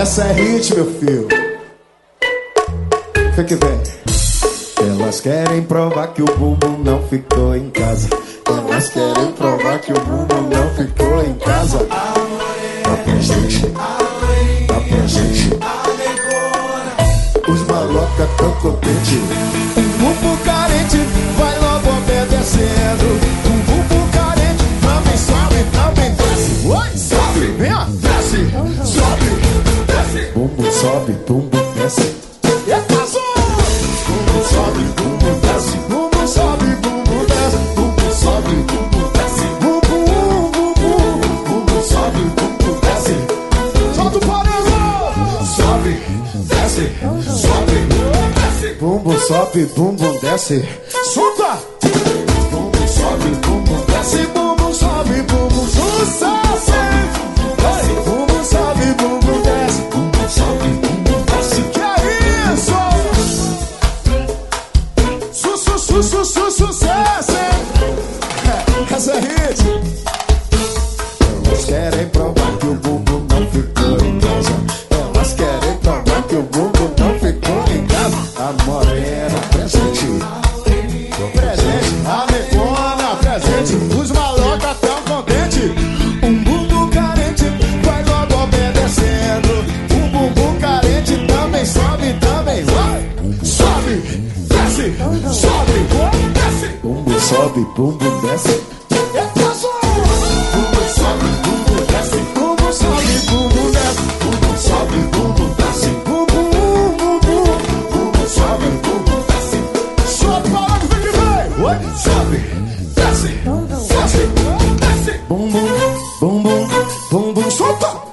Essa é hit, meu filho. O que vem? Elas querem provar que o bumbum não ficou em casa. Elas querem provar que o bumbum não ficou em casa. Tá presente, tá presente. Os malocas tão contentes. Um bumbum carente vai logo obedecendo. Um bumbum carente também sobe, também desce. Oi, sobe, vem, desce, sobe, desce. Bumbum sobe, bumbum desce. Bumbum sobe, bumbum desce. Bumbum sobe, bumbum desce. Bumbum sobe, bumbum desce. Bumbum, bumbum, bumbum sobe, bumbum desce. Solta o paredão. Sobe, desce, sobe, desce. Bumbum sobe, bumbum desce. Solta. Bumbum sobe, bumbum desce. Bumbum sobe, bumbum sucesso. Bumbum sobe, bumbum desce. Bumbum sobe, bumbum desce. Que é isso? Sucesso, essa é hit. Elas querem provar que o bumbum não ficou em casa. Elas querem provar que o bumbum não ficou em casa. A morena presente, presente. A negona presente. Os malocas tão contentes. Um bumbum carente vai logo obedecendo. Um bumbum carente também sobe, também vai. Sobe, desce, sobe, desce. Bumbum sobe, bumbum desce. Bumbum sobe, bumbum desce. Bumbum sobe, bumbum desce. Bumbum sobe, bumbum desce. Bumbum, bumbum, bumbum sobe, bumbum desce. Sobe, para que vem. Oi, sobe, desce, desce, desce. Bumbum, bumbum, bumbum, solta.